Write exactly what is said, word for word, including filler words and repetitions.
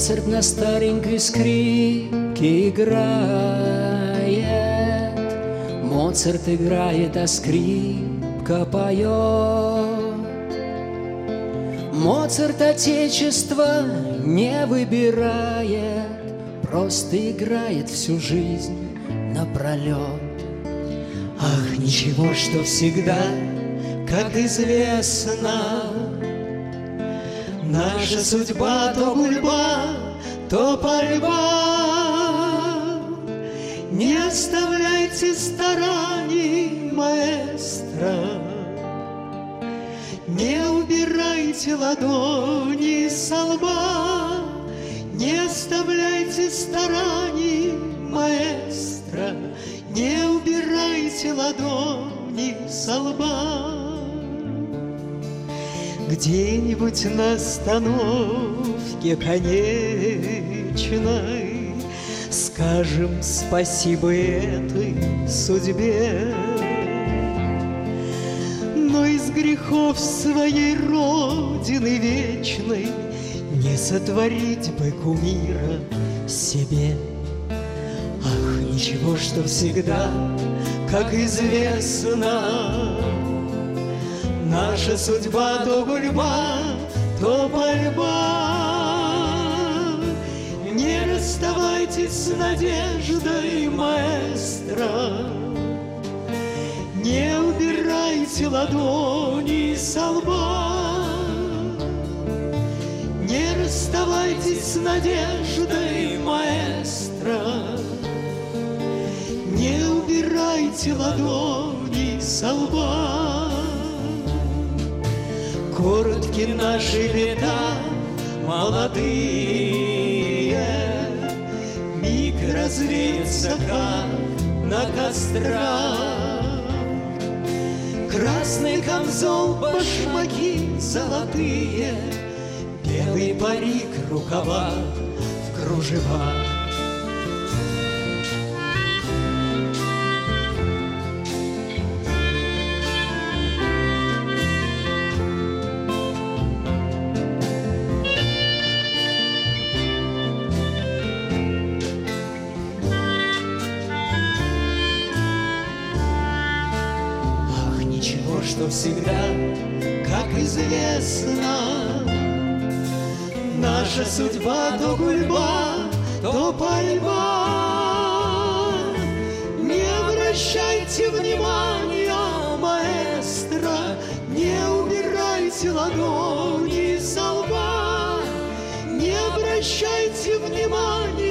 Моцарт на старенькой скрипке играет, Моцарт играет, а скрипка поет. Моцарт отечество не выбирает, просто играет всю жизнь напролет. Ах, ничего, что всегда, как известно, наша судьба то гульба, то пальба. Не оставляйте стараний, маэстро, не убирайте ладони со лба, не оставляйте стараний, маэстро, не убирайте ладони со лба. Где-нибудь на остановке конечной скажем спасибо этой судьбе. Но из грехов своей родины вечной не сотворить бы кумира себе. Ах, ничего, что всегда, как известно, наша судьба то гульба, то пальба. Не расставайтесь с надеждой, маэстро, не убирайте ладони со лба. Не расставайтесь с надеждой, маэстро, не убирайте ладони со лба. Коротки наши лета молодые, миг развеется, как на кострах. Красный камзол, башмаки золотые, белый парик, рукава в кружевах. Что всегда, как известно, наша судьба то гульба, то пальба. Не обращайте внимания, маэстро, не убирайте ладони со лба. Не обращайте внимания,